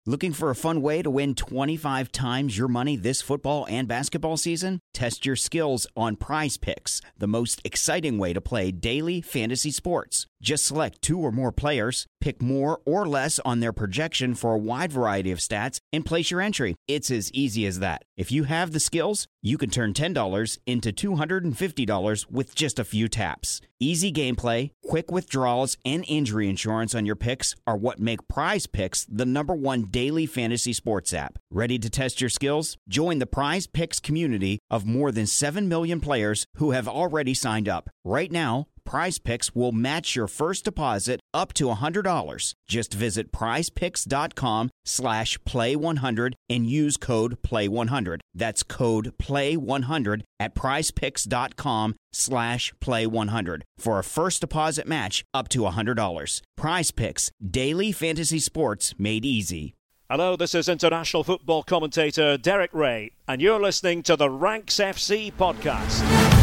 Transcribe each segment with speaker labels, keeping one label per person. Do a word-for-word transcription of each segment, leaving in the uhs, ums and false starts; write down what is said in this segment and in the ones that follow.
Speaker 1: Looking for a fun way to win twenty-five times your money this football and basketball season? Test your skills on Prize Picks, the most exciting way to play daily fantasy sports. Just select two or more players, pick more or less on their projection for a wide variety of stats, and place your entry. It's as easy as that. If you have the skills, you can turn ten dollars into two hundred fifty dollars with just a few taps. Easy gameplay, quick withdrawals, and injury insurance on your picks are what make Prize Picks the number one daily fantasy sports app. Ready to test your skills? Join the Prize Picks community of more than seven million players who have already signed up. Right now, Prize Picks will match your first deposit up to one hundred dollars. Just visit prizepicks.com slash play one hundred and use code play one hundred. That's code play one hundred at prizepicks.com slash play one hundred for a first deposit match up to one hundred dollars. Prize Picks, daily fantasy sports made easy.
Speaker 2: Hello, this is international football commentator Derek Ray, and you're listening to the Ranks F C podcast.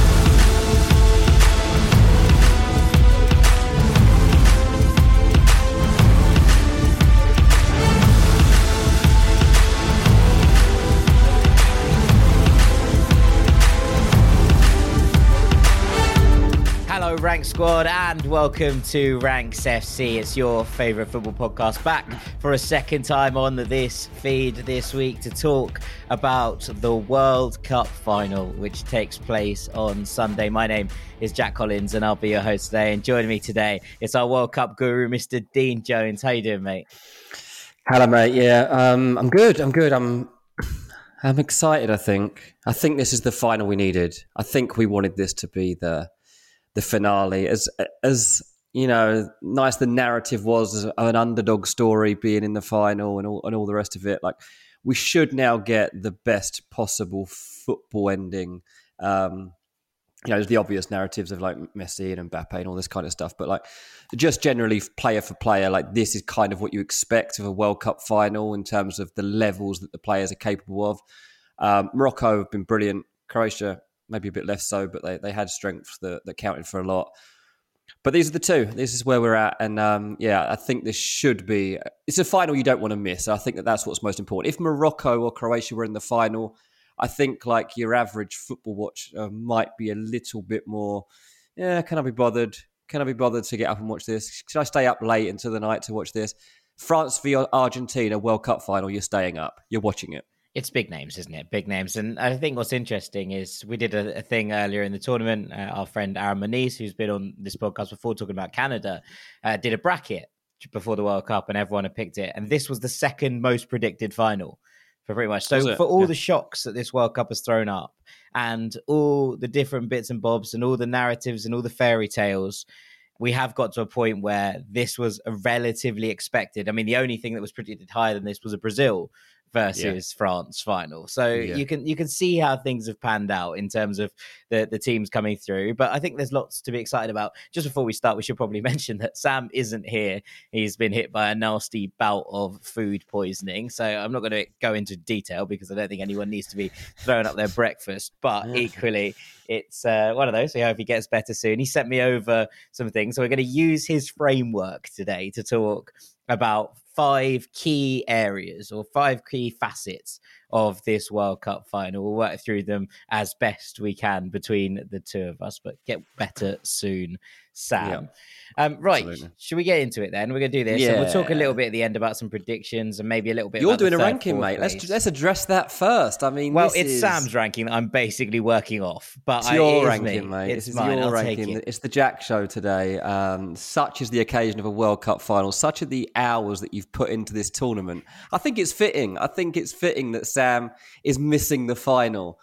Speaker 3: Hello, Rank Squad, and welcome to Ranks F C. It's your favourite football podcast, back for a second time on this feed this week to talk about the World Cup final, which takes place on Sunday. My name is Jack Collins, and I'll be your host today. And joining me today is our World Cup guru, Mister Dean Jones. How you doing, mate?
Speaker 4: Hello, mate. Yeah, um, I'm good. I'm good. I'm I'm excited. I think. I think this is the final we needed. I think we wanted this to be the. the finale. As, as you know, nice the narrative was of an underdog story being in the final and all, and all the rest of it. Like, we should now get the best possible football ending. Um, you know, there's the obvious narratives of like Messi and Mbappe and all this kind of stuff, but like just generally player for player, like this is kind of what you expect of a World Cup final in terms of the levels that the players are capable of. Um, Morocco have been brilliant. Croatia, maybe a bit less so, but they, they had strength that, that counted for a lot. But these are the two. This is where we're at. And um, yeah, I think this should be... It's a final you don't want to miss. I think that that's what's most important. If Morocco or Croatia were in the final, I think like your average football watcher might be a little bit more, yeah, can I be bothered? Can I be bothered to get up and watch this? Should I stay up late into the night to watch this? France v Argentina World Cup final, you're staying up. You're watching it.
Speaker 3: It's big names, isn't it? Big names. And I think what's interesting is we did a, a thing earlier in the tournament. Uh, our friend Aaron Moniz, who's been on this podcast before talking about Canada, uh, did a bracket before the World Cup and everyone had picked it. And this was the second most predicted final for pretty much. So for all yeah. the shocks that this World Cup has thrown up and all the different bits and bobs and all the narratives and all the fairy tales, we have got to a point where this was a relatively expected. I mean, the only thing that was predicted higher than this was a Brazil versus yeah. France final. So yeah. you can you can see how things have panned out in terms of the, the teams coming through. But I think there's lots to be excited about. Just before we start, we should probably mention that Sam isn't here. He's been hit by a nasty bout of food poisoning. So I'm not going to go into detail because I don't think anyone needs to be throwing up their breakfast. But yeah. equally, it's uh, one of those. So I hope he gets better soon. He sent me over some things. So we're going to use his framework today to talk about five key areas or five key facets of this World Cup final. We'll work through them as best we can between the two of us, but get better soon, Sam. Yeah. Um, right, Absolutely. Should we get into it then? We're going to do this. Yeah. So we'll talk a little bit at the end about some predictions and maybe a little bit
Speaker 4: You're
Speaker 3: about
Speaker 4: doing
Speaker 3: the
Speaker 4: a
Speaker 3: third,
Speaker 4: ranking, mate.
Speaker 3: place.
Speaker 4: Let's let's address that first. I mean,
Speaker 3: well,
Speaker 4: this
Speaker 3: it's
Speaker 4: is...
Speaker 3: Sam's ranking that I'm basically working off. But
Speaker 4: it's
Speaker 3: I,
Speaker 4: your
Speaker 3: it
Speaker 4: ranking,
Speaker 3: me.
Speaker 4: mate.
Speaker 3: It's
Speaker 4: this
Speaker 3: mine.
Speaker 4: is your
Speaker 3: I'll
Speaker 4: ranking.
Speaker 3: take it.
Speaker 4: It's the Jack Show today. Um, such is the occasion of a World Cup final. Such are the hours that you've put into this tournament. I think it's fitting. I think it's fitting that Sam is missing the final.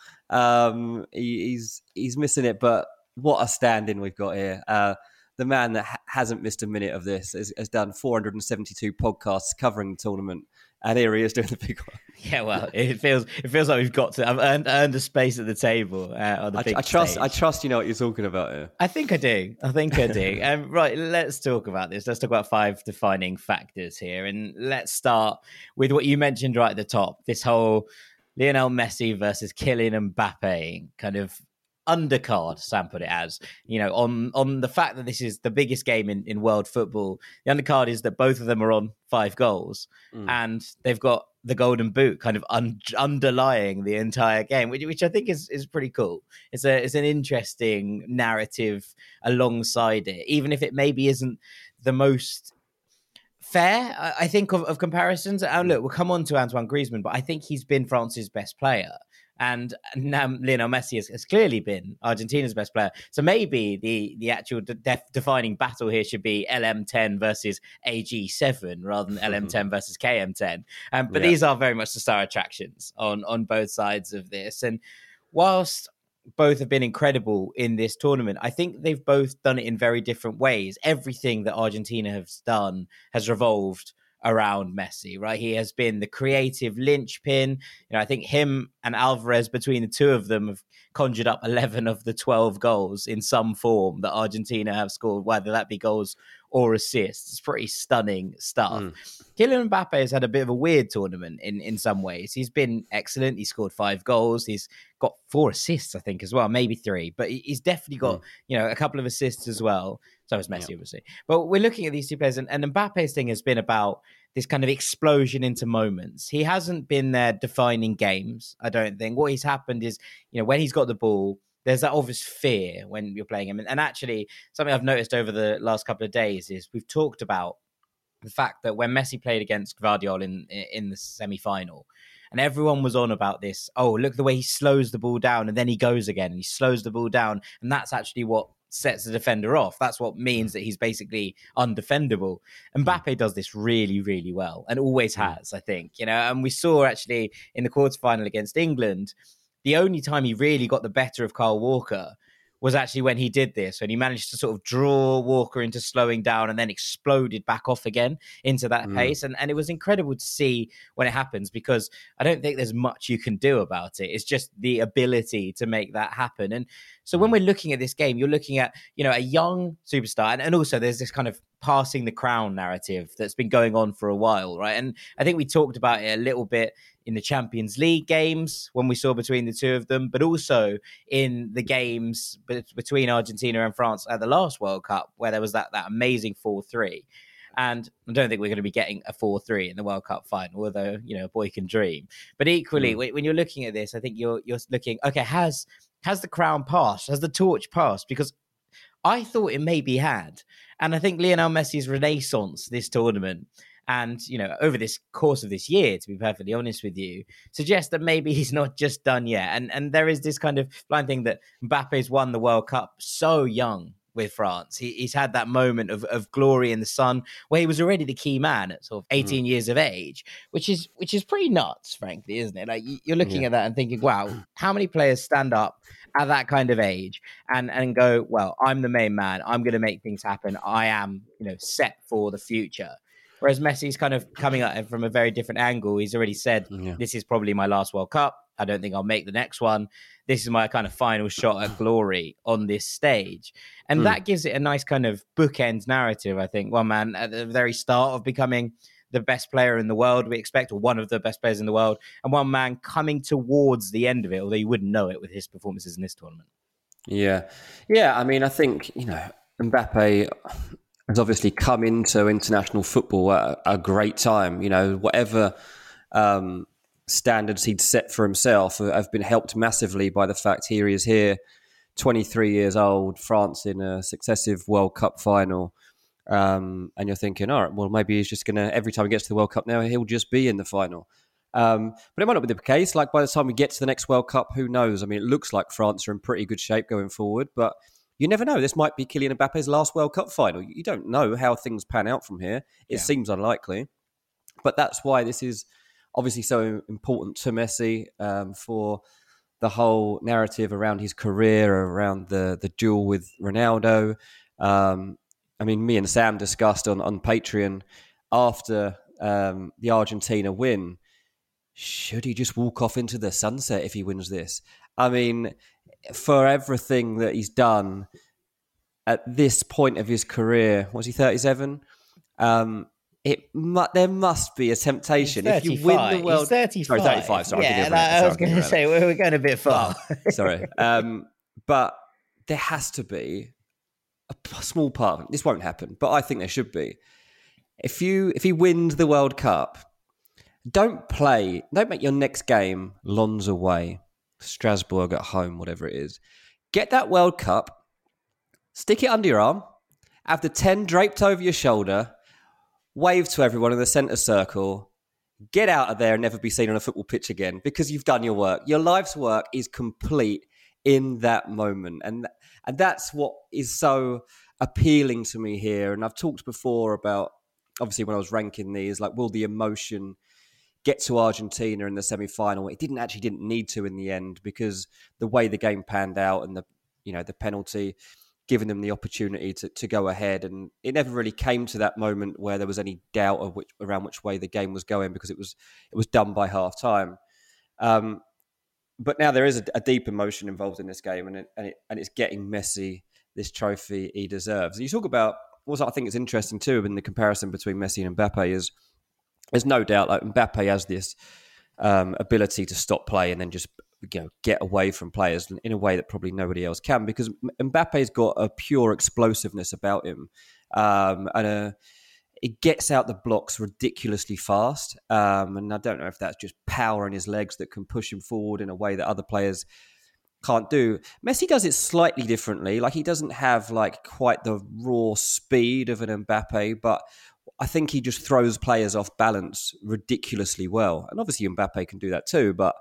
Speaker 4: Um, he, he's he's missing it, but what a stand-in we've got here. Uh, the man that ha- hasn't missed a minute of this has, has done four hundred seventy-two podcasts covering the tournament, and here he is doing the big one.
Speaker 3: Yeah, well, it feels it feels like we've got to. I've earned, earned a space at the table uh, on the
Speaker 4: I,
Speaker 3: big
Speaker 4: I trust.
Speaker 3: stage.
Speaker 4: I trust you know what you're talking about here.
Speaker 3: I think I do. I think I do. um, right, let's talk about this. Let's talk about five defining factors here, and let's start with what you mentioned right at the top. This whole Lionel Messi versus Kylian Mbappe kind of undercard, Sam put it as, you know, on on the fact that this is the biggest game in, in world football. The undercard is that both of them are on five goals mm. and they've got the golden boot kind of un- underlying the entire game, which, which I think is, is pretty cool. It's a it's an interesting narrative alongside it, even if it maybe isn't the most fair, I think, of, of comparisons. And look, we'll come on to Antoine Griezmann, but I think he's been France's best player. And now Lionel Messi has, has clearly been Argentina's best player. So maybe the, the actual de- def- defining battle here should be L M ten versus A G seven rather than L M ten versus K M ten. Um, but yeah. These are very much the star attractions on, on both sides of this. And whilst both have been incredible in this tournament, I think they've both done it in very different ways. Everything that Argentina has done has revolved around Messi, right? He has been the creative linchpin. You know, I think him and Alvarez, between the two of them, have conjured up eleven of the twelve goals in some form that Argentina have scored, whether that be goals or assists. It's pretty stunning stuff. Mm. Kylian Mbappe has had a bit of a weird tournament in, in some ways. He's been excellent. He scored five goals. He's got four assists, I think, as well, maybe three. But he's definitely got, mm. you know, a couple of assists as well. So is Messi, yeah. obviously. But we're looking at these two players, and, and Mbappe's thing has been about this kind of explosion into moments. He hasn't been there defining games, I don't think. What has happened is, you know, when he's got the ball, there's that obvious fear when you're playing him. And, and actually, something I've noticed over the last couple of days is we've talked about the fact that when Messi played against Gvardiol in, in the semi-final, and everyone was on about this, oh, look at the way he slows the ball down and then he goes again and he slows the ball down. And that's actually what sets the defender off. That's what means that he's basically undefendable. Mbappe does this really, really well and always has, I think. You know, and we saw actually in the quarterfinal against England, the only time he really got the better of Kyle Walker was actually when he did this, when he managed to sort of draw Walker into slowing down and then exploded back off again into that mm. pace. And, and it was incredible to see when it happens, because I don't think there's much you can do about it. It's just the ability to make that happen. And so when we're looking at this game, you're looking at, you know, a young superstar. And, and also there's this kind of passing the crown narrative that's been going on for a while, right? And I think we talked about it a little bit in the Champions League games when we saw between the two of them, but also in the games between Argentina and France at the last World Cup, where there was that, that amazing four three. And I don't think we're going to be getting a four three in the World Cup final, although, you know, a boy can dream. But equally, mm. when you're looking at this, I think you're you're looking, okay, has has the crown passed? Has the torch passed? Because I thought it maybe had. And I think Lionel Messi's renaissance this tournament, and, you know, over this course of this year, to be perfectly honest with you, suggests that maybe he's not just done yet. And and there is this kind of blind thing that Mbappe's won the World Cup so young with France. He, he's had that moment of, of glory in the sun where he was already the key man at sort of eighteen mm. years of age, which is which is pretty nuts, frankly, isn't it? Like, you're looking yeah. at that and thinking, wow, how many players stand up at that kind of age and, and go, well, I'm the main man. I'm going to make things happen. I am, you know, set for the future. Whereas Messi's kind of coming at it from a very different angle. He's already said, yeah. this is probably my last World Cup. I don't think I'll make the next one. This is my kind of final shot at glory on this stage. And mm. that gives it a nice kind of bookend narrative, I think. One man at the very start of becoming the best player in the world, we expect, or one of the best players in the world, and one man coming towards the end of it, although you wouldn't know it with his performances in this tournament.
Speaker 4: Yeah. Yeah, I mean, I think, you know, Mbappe has obviously come into international football at a great time. You know, whatever um, standards he'd set for himself have been helped massively by the fact here he is here, twenty-three years old, France in a successive World Cup final. Um, and you're thinking, all right, well, maybe he's just going to, every time he gets to the World Cup now, he'll just be in the final. Um, but it might not be the case. Like, by the time we get to the next World Cup, who knows? I mean, it looks like France are in pretty good shape going forward, but you never know. This might be Kylian Mbappe's last World Cup final. You don't know how things pan out from here. It yeah. seems unlikely. But that's why this is obviously so important to Messi, um, for the whole narrative around his career, around the, the duel with Ronaldo. Um, I mean, me and Sam discussed on, on Patreon after um, the Argentina win, should he just walk off into the sunset if he wins this? I mean, for everything that he's done at this point of his career, was he thirty-seven? Um, it mu- there must be a temptation if you win the world.
Speaker 3: He's thirty-five.
Speaker 4: Sorry, thirty-five. Sorry,
Speaker 3: yeah, I, I was going to say we're going a bit far.
Speaker 4: Oh, sorry, um, but there has to be a small part of it. This won't happen, but I think there should be. If you if he wins the World Cup, don't play, don't make your next game Lens away, Strasbourg at home, whatever it is. Get that World Cup, stick it under your arm, have the ten draped over your shoulder, wave to everyone in the centre circle, get out of there and never be seen on a football pitch again because you've done your work. Your life's work is complete in that moment. And, and that's what is so appealing to me here. And I've talked before about, obviously when I was ranking these, like, will the emotion get to Argentina in the semi-final? It didn't actually didn't need to in the end because the way the game panned out and the, you know, the penalty, giving them the opportunity to, to go ahead. And it never really came to that moment where there was any doubt of which, around which way the game was going because it was it was done by half time. Um, but now there is a, a deep emotion involved in this game, and it, and, it, and it's getting Messi this trophy he deserves. And you talk about, what I think is interesting too in the comparison between Messi and Mbappe is there's no doubt like Mbappe has this um, ability to stop play and then just, you know, get away from players in a way that probably nobody else can, because Mbappe's got a pure explosiveness about him, um, and a, it gets out the blocks ridiculously fast. Um, and I don't know if that's just power in his legs that can push him forward in a way that other players can't do. Messi does it slightly differently. Like, he doesn't have like quite the raw speed of an Mbappe, but I think he just throws players off balance ridiculously well. And obviously Mbappe can do that too, but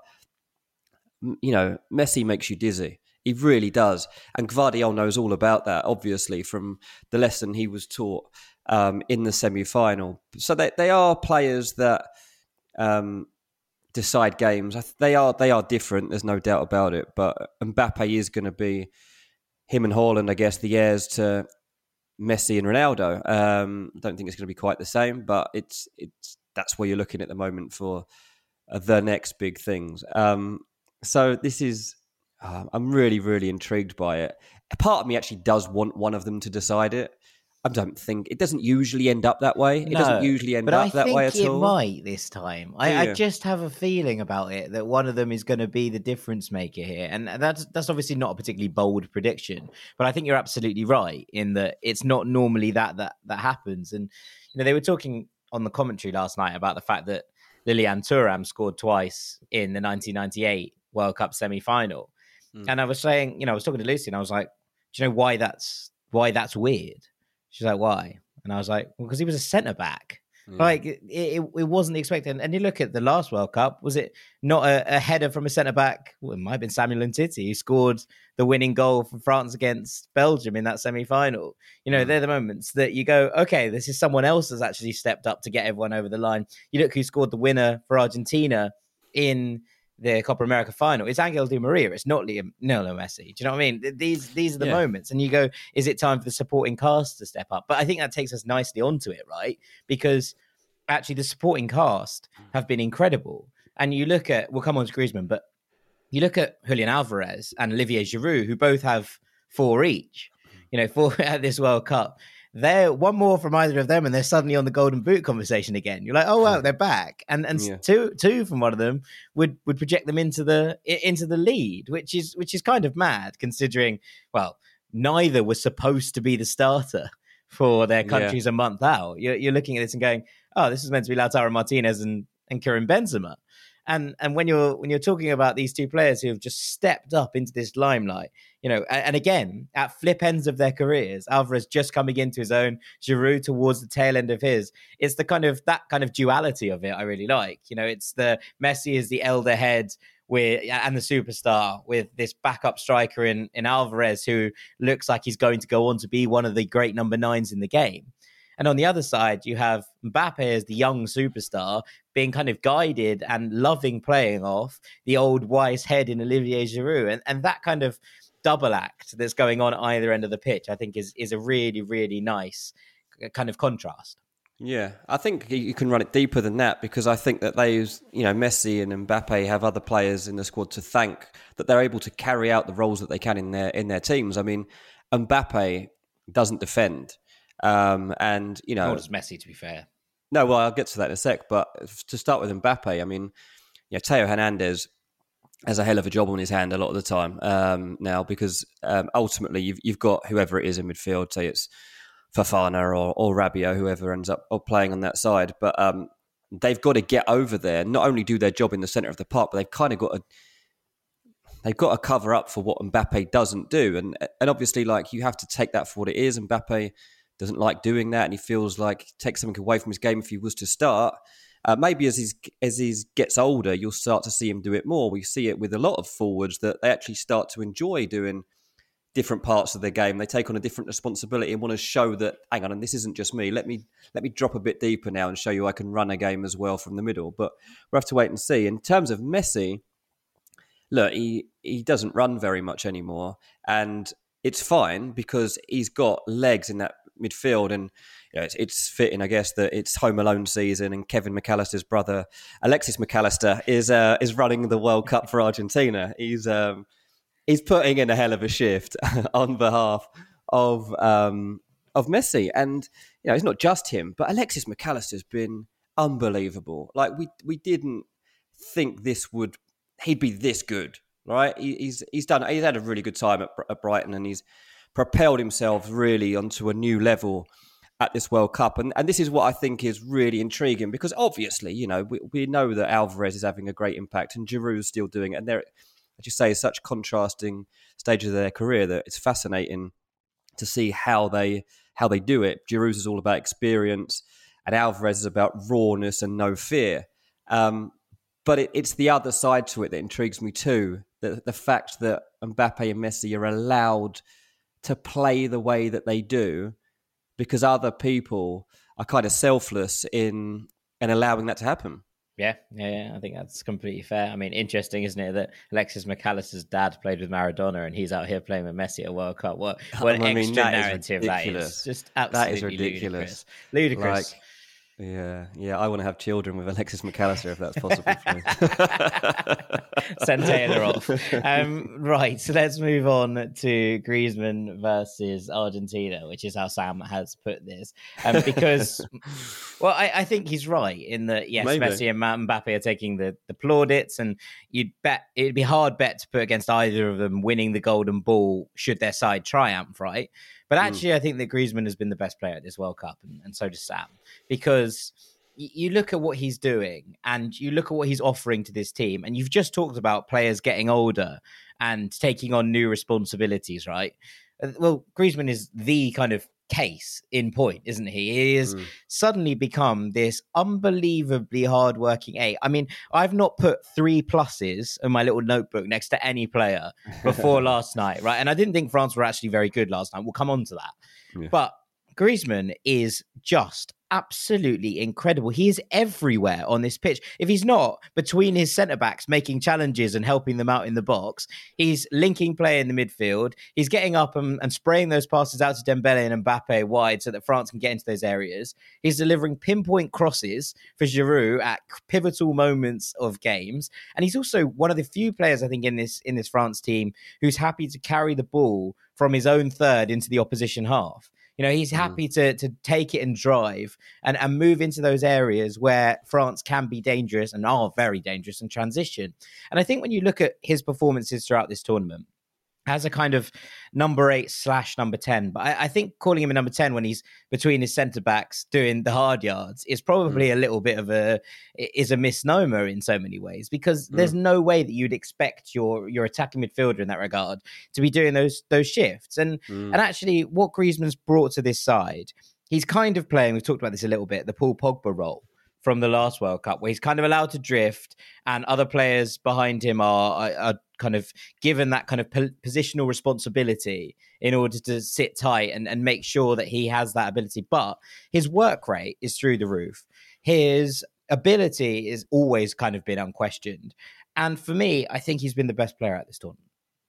Speaker 4: you know, Messi makes you dizzy. He really does. And Gvardiol knows all about that, obviously, from the lesson he was taught um, in the semi-final. So they, they are players that um, decide games. They are they are different, there's no doubt about it. But Mbappe is going to be, him and Haaland, I guess, the heirs to Messi and Ronaldo. Um, I don't think it's going to be quite the same, but it's it's that's where you're looking at the moment for uh, the next big things. Um, so this is, uh, I'm really, really intrigued by it. A part of me actually does want one of them to decide it. I don't think, it doesn't usually end up that way. It
Speaker 3: no,
Speaker 4: doesn't usually end up that way at
Speaker 3: it
Speaker 4: all.
Speaker 3: But I think it might this time. I,
Speaker 4: yeah.
Speaker 3: I just have a feeling about it that one of them is going to be the difference maker here. And that's that's obviously not a particularly bold prediction, but I think you're absolutely right in that it's not normally that that that happens. And you know, they were talking on the commentary last night about the fact that Lilian Thuram scored twice in the nineteen ninety-eight World Cup semi-final. Mm. And I was saying, you know, I was talking to Lucy and I was like, do you know why that's why that's weird? She's like, why? And I was like, well, because he was a centre back. Mm. Like it, it, it wasn't expected. And you look at the last World Cup, was it not a, a header from a centre back? Well, it might have been Samuel Umtiti who scored the winning goal for France against Belgium in that semi-final. You know, mm. they're the moments that you go, okay, this is someone else that's actually stepped up to get everyone over the line. You look who scored the winner for Argentina in the Copa America final. It's Angel Di Maria. It's not Leo, Lionel Messi. Do you know what I mean? These these are the yeah. moments. And you go, is it time for the supporting cast to step up? But I think that takes us nicely onto it, right? Because actually the supporting cast have been incredible. And you look at, we'll come on to Griezmann, but you look at Julian Alvarez and Olivier Giroud, who both have four each, you know, four at this World Cup. They're one more from either of them, and they're suddenly on the Golden Boot conversation again. You're like, oh wow, they're back, and and yeah. two two from one of them would would project them into the into the lead, which is which is kind of mad considering. Well, neither was supposed to be the starter for their countries yeah. a month out. You're you're looking at this and going, oh, this is meant to be Lautaro Martinez and and Karim Benzema. And and when you're when you're talking about these two players who have just stepped up into this limelight, you know, and, and again at flip ends of their careers, Alvarez just coming into his own, Giroud towards the tail end of his. It's the kind of that kind of duality of it I really like. You know, it's the Messi is the elder head with and the superstar with this backup striker in in Alvarez who looks like he's going to go on to be one of the great number nines in the game. And on the other side, you have Mbappe as the young superstar being kind of guided and loving playing off the old wise head in Olivier Giroud. And, and that kind of double act that's going on at either end of the pitch, I think is, is a really, really nice kind of contrast.
Speaker 4: Yeah, I think you can run it deeper than that because I think that they, you know, Messi and Mbappe have other players in the squad to thank that they're able to carry out the roles that they can in their in their teams. I mean, Mbappe doesn't defend. Um, and, you know...
Speaker 3: Nor does Messi, to be fair.
Speaker 4: No, well, I'll get to that in a sec. But to start with Mbappe, I mean, you know, Theo Hernandez has a hell of a job on his hand a lot of the time um, now, because um, ultimately you've you've got whoever it is in midfield, say it's Fofana or, or Rabiot, whoever ends up playing on that side. But um, they've got to get over there, not only do their job in the centre of the park, but they've kind of got to they've got to cover up for what Mbappe doesn't do. And and obviously, like, you have to take that for what it is. Mbappe doesn't like doing that, and he feels like he takes something away from his game if he was to start. Uh, maybe as he's, as he gets older, you'll start to see him do it more. We see it with a lot of forwards that they actually start to enjoy doing different parts of their game. They take on a different responsibility and want to show that, hang on, and this isn't just me. Let me let me drop a bit deeper now and show you I can run a game as well from the middle. But we'll have to wait and see. In terms of Messi, look, he, he doesn't run very much anymore. And it's fine because he's got legs in that midfield, and you know, it's, it's fitting, I guess, that it's Home Alone season and Kevin McAllister's brother, Alexis McAllister, is uh, is running the World Cup for Argentina. He's um, he's putting in a hell of a shift on behalf of um, of Messi, and you know, it's not just him, but Alexis McAllister's been unbelievable. Like we we didn't think this would he'd be this good, right? He, he's he's done he's had a really good time at, at Brighton, and he's propelled himself really onto a new level at this World Cup. And and this is what I think is really intriguing, because obviously, you know, we, we know that Alvarez is having a great impact and Giroud's still doing it. And they're, as you say, such contrasting stages of their career that it's fascinating to see how they how they do it. Giroud's is all about experience and Alvarez is about rawness and no fear. Um, but it, it's the other side to it that intrigues me too. The, the fact that Mbappe and Messi are allowed to play the way that they do because other people are kind of selfless in in allowing that to happen.
Speaker 3: Yeah, yeah, yeah, I think that's completely fair. I mean, interesting, isn't it, that Alexis McAllister's dad played with Maradona and he's out here playing with Messi at World Cup. What, what an I mean, extra that narrative that is. Just absolutely that is ridiculous. Ludicrous. ludicrous.
Speaker 4: Like, Yeah, yeah. I want to have children with Alexis McAllister if that's possible for me.
Speaker 3: Send Taylor off. Um, right, so let's move on to Griezmann versus Argentina, which is how Sam has put this. Um, because, well, I, I think he's right in that, yes, Maybe. Messi and Mbappe are taking the, the plaudits, and you'd bet it'd be a hard bet to put against either of them winning the golden ball should their side triumph, right? But actually, mm. I think that Griezmann has been the best player at this World Cup, and, and so does Sam, because y- you look at what he's doing and you look at what he's offering to this team, and you've just talked about players getting older and taking on new responsibilities, right? Well, Griezmann is the kind of case in point, isn't he? He has mm. suddenly become this unbelievably hardworking eight. I mean, I've not put three pluses in my little notebook next to any player before last night, right? And I didn't think France were actually very good last night. We'll come on to that. Yeah. But Griezmann is just absolutely incredible. He is everywhere on this pitch. If he's not between his centre-backs making challenges and helping them out in the box, he's linking play in the midfield. He's getting up and, and spraying those passes out to Dembele and Mbappe wide so that France can get into those areas. He's delivering pinpoint crosses for Giroud at pivotal moments of games. And he's also one of the few players, I think, in this in this France team who's happy to carry the ball from his own third into the opposition half. You know, he's happy mm. to to take it and drive and, and move into those areas where France can be dangerous and are very dangerous in transition. And I think when you look at his performances throughout this tournament, as a kind of number eight slash number ten, but I, I think calling him a number ten when he's between his centre backs doing the hard yards is probably mm. a little bit of a is a misnomer in so many ways, because mm. there's no way that you'd expect your your attacking midfielder in that regard to be doing those those shifts. And mm. and actually, what Griezmann's brought to this side, he's kind of playing. We've talked about this a little bit, the Paul Pogba role from the last World Cup, where he's kind of allowed to drift and other players behind him are, are, are kind of given that kind of po- positional responsibility in order to sit tight and, and make sure that he has that ability. But his work rate is through the roof. His ability is always kind of been unquestioned. And for me, I think he's been the best player at this tournament.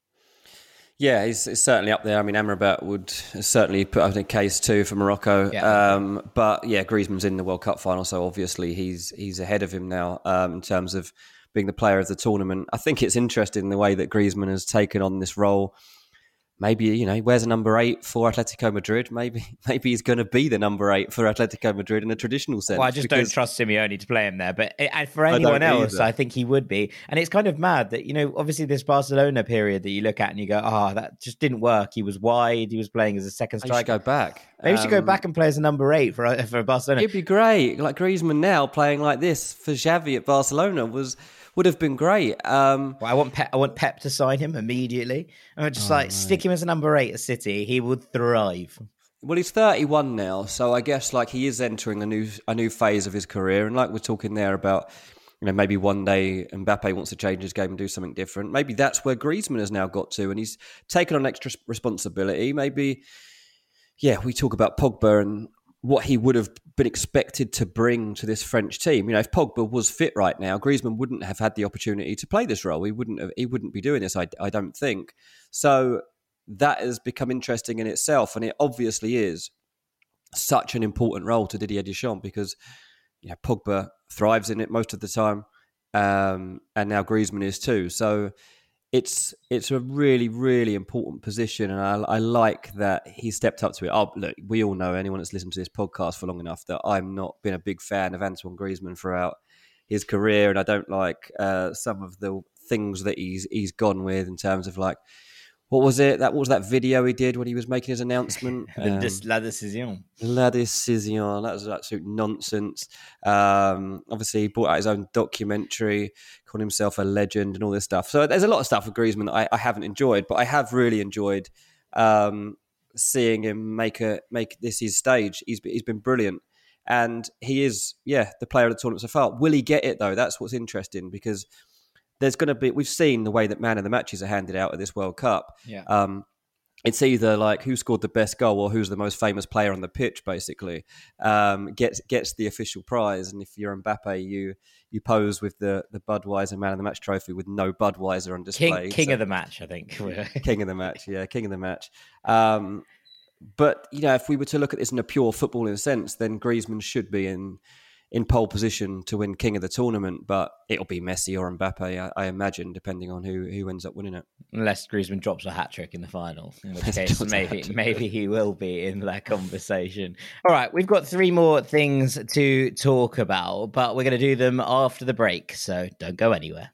Speaker 4: Yeah, he's, he's certainly up there. I mean, Amrabat would certainly put out a case too for Morocco. Yeah. Um, but yeah, Griezmann's in the World Cup final, so obviously he's he's ahead of him now um, in terms of being the player of the tournament. I think it's interesting the way that Griezmann has taken on this role maybe, you know, he wears a number eight for Atletico Madrid. Maybe maybe he's going to be the number eight for Atletico Madrid in a traditional sense.
Speaker 3: Well, I just don't trust Simeone to play him there. But and for anyone I else, either. I think he would be. And it's kind of mad that, you know, obviously this Barcelona period that you look at and you go, oh, that just didn't work. He was wide. He was playing as a second striker.
Speaker 4: Maybe should go back.
Speaker 3: Maybe um, should go back and play as a number eight for, for Barcelona.
Speaker 4: It'd be great. Like Griezmann now playing like this for Xavi at Barcelona was... would have been great. Um,
Speaker 3: well, I want Pep, I want Pep to sign him immediately. I just oh, like right. stick him as a number eight at City. He would thrive.
Speaker 4: Well, he's thirty-one now, so I guess like he is entering a new a new phase of his career. And like we're talking there about, you know, maybe one day Mbappe wants to change his game and do something different. Maybe that's where Griezmann has now got to, and he's taken on extra responsibility. Maybe, yeah, we talk about Pogba and what he would have been expected to bring to this French team. You know, if Pogba was fit right now, Griezmann wouldn't have had the opportunity to play this role. He wouldn't have, he wouldn't be doing this, I, I don't think. So that has become interesting in itself, and it obviously is such an important role to Didier Deschamps because, you know, Pogba thrives in it most of the time, um, and now Griezmann is too. So It's it's a really, really important position, and I, I like that he stepped up to it. Oh, look, we all know, anyone that's listened to this podcast for long enough, that I'm not been a big fan of Antoine Griezmann throughout his career, and I don't like uh, some of the things that he's he's gone with in terms of like, what was it? That what was that video he did when he was making his announcement?
Speaker 3: Um, La Decision.
Speaker 4: La Decision. That was absolute nonsense. Um, obviously, he brought out his own documentary, called himself a legend and all this stuff. So there's a lot of stuff with Griezmann that I, I haven't enjoyed, but I have really enjoyed um, seeing him make a make this his stage. He's he's been brilliant, and he is yeah the player of the tournament so far. Will he get it though? That's what's interesting because there's going to be, we've seen the way that man of the matches are handed out at this World Cup.
Speaker 3: Yeah.
Speaker 4: Um, it's either like who scored the best goal or who's the most famous player on the pitch, basically, um, gets gets the official prize. And if you're Mbappe, you you pose with the, the Budweiser man of the match trophy with no Budweiser on display.
Speaker 3: King, king so, of the match, I think.
Speaker 4: King of the match, yeah, king of the match. Um, but, you know, if we were to look at this in a pure footballing sense, then Griezmann should be in in pole position to win king of the tournament, but it'll be Messi or Mbappe, I, I imagine, depending on who, who ends up winning it.
Speaker 3: Unless Griezmann drops a hat-trick in the final, in which case maybe maybe he will be in that conversation. All right, we've got three more things to talk about, but we're going to do them after the break, so don't go anywhere.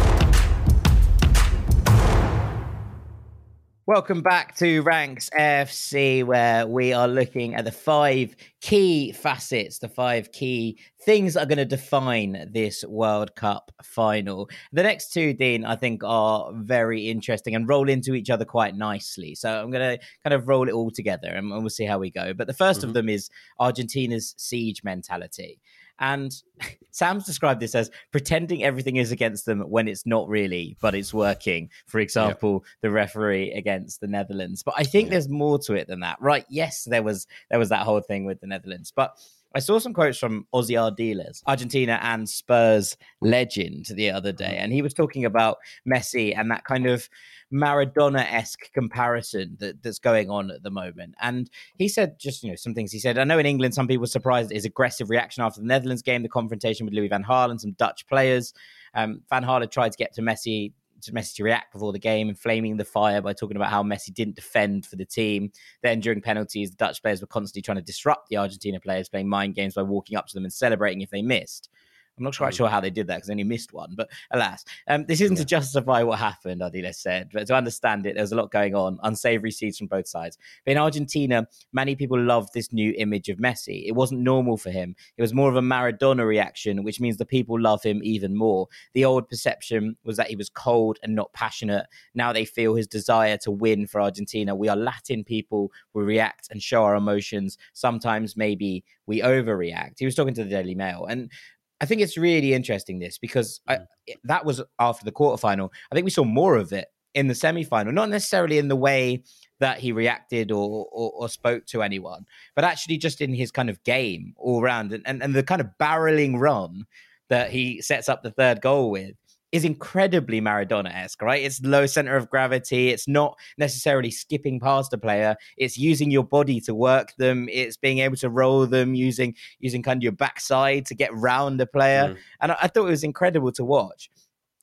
Speaker 3: Welcome back to Ranks F C, where we are looking at the five key facets, the five key things that are going to define this World Cup final. The next two, Dean, I think are very interesting and roll into each other quite nicely. So I'm going to kind of roll it all together and we'll see how we go. But the first mm-hmm. of them is Argentina's siege mentality. And Sam's described this as pretending everything is against them when it's not really, but it's working. For example, yep. the referee against the Netherlands. But I think yep. there's more to it than that, right? Yes, there was there was that whole thing with the Netherlands. But I saw some quotes from Ozzy Ardiles, Argentina and Spurs legend, the other day. And he was talking about Messi and that kind of Maradona-esque comparison that, that's going on at the moment. And he said just, you know, some things. He said, I know in England, some people were surprised at his aggressive reaction after the Netherlands game, the confrontation with Louis van Gaal and some Dutch players. Um, Van Gaal had tried to get to Messi to Messi to react before the game, inflaming the fire by talking about how Messi didn't defend for the team. Then during penalties, the Dutch players were constantly trying to disrupt the Argentina players, playing mind games by walking up to them and celebrating if they missed. I'm not quite sure how they did that because they only missed one, but alas, um, this isn't yeah. to justify what happened, Ardiles said, but to understand it, there's a lot going on, unsavory seeds from both sides. But in Argentina, many people loved this new image of Messi. It wasn't normal for him. It was more of a Maradona reaction, which means the people love him even more. The old perception was that he was cold and not passionate. Now they feel his desire to win for Argentina. We are Latin people. We react and show our emotions. Sometimes maybe we overreact. He was talking to the Daily Mail, and I think it's really interesting this because I, that was after the quarterfinal. I think we saw more of it in the semi-final, not necessarily in the way that he reacted or, or, or spoke to anyone, but actually just in his kind of game all round and, and, and the kind of barreling run that he sets up the third goal with is incredibly Maradona-esque, right? It's low center of gravity. It's not necessarily skipping past a player. It's using your body to work them. It's being able to roll them using using kind of your backside to get round the player. Mm. And I, I thought it was incredible to watch.